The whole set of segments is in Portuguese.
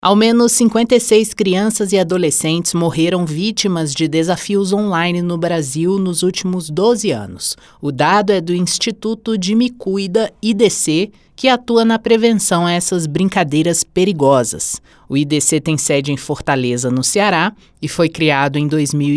Ao menos 56 crianças e adolescentes morreram vítimas de desafios online no Brasil nos últimos 12 anos. O dado é do Instituto de Me Cuida, IDC, que atua na prevenção a essas brincadeiras perigosas. O IDC tem sede em Fortaleza, no Ceará, e foi criado em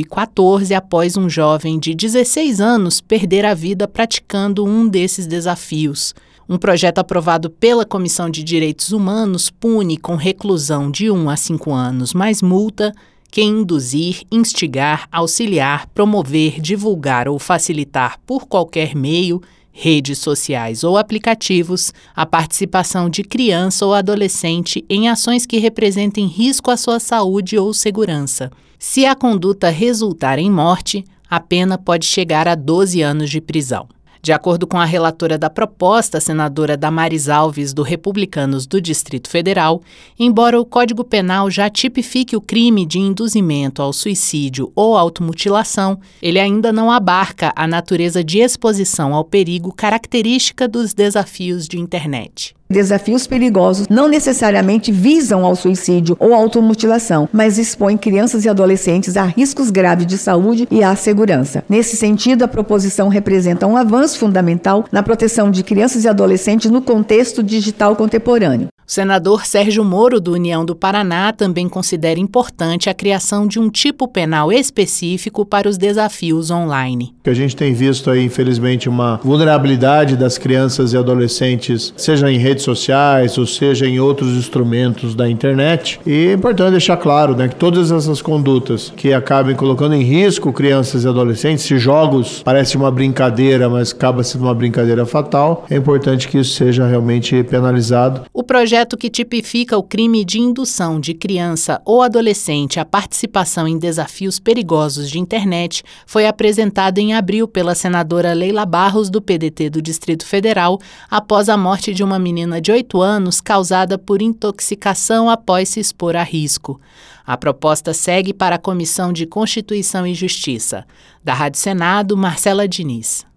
2014 após um jovem de 16 anos perder a vida praticando um desses desafios. Um projeto aprovado pela Comissão de Direitos Humanos pune com reclusão de 1 a 5 anos mais multa quem induzir, instigar, auxiliar, promover, divulgar ou facilitar por qualquer meio, redes sociais ou aplicativos, a participação de criança ou adolescente em ações que representem risco à sua saúde ou segurança. Se a conduta resultar em morte, a pena pode chegar a 12 anos de prisão. De acordo com a relatora da proposta, a senadora Damares Alves, do Republicanos do Distrito Federal, embora o Código Penal já tipifique o crime de induzimento ao suicídio ou automutilação, ele ainda não abarca a natureza de exposição ao perigo característica dos desafios de internet. Desafios perigosos não necessariamente visam ao suicídio ou automutilação, mas expõem crianças e adolescentes a riscos graves de saúde e à segurança. Nesse sentido, a proposição representa um avanço fundamental na proteção de crianças e adolescentes no contexto digital contemporâneo. O senador Sérgio Moro, do União do Paraná, também considera importante a criação de um tipo penal específico para os desafios online. A gente tem visto aí, infelizmente, uma vulnerabilidade das crianças e adolescentes, seja em redes sociais ou seja em outros instrumentos da internet. E é importante deixar claro, que todas essas condutas que acabem colocando em risco crianças e adolescentes, se jogos parecem uma brincadeira, mas acaba sendo uma brincadeira fatal, é importante que isso seja realmente penalizado. O projeto que tipifica o crime de indução de criança ou adolescente à participação em desafios perigosos de internet foi apresentado em abril pela senadora Leila Barros, do PDT do Distrito Federal, após a morte de uma menina de 8 anos causada por intoxicação após se expor a risco. A proposta segue para a Comissão de Constituição e Justiça. Da Rádio Senado, Marcela Diniz.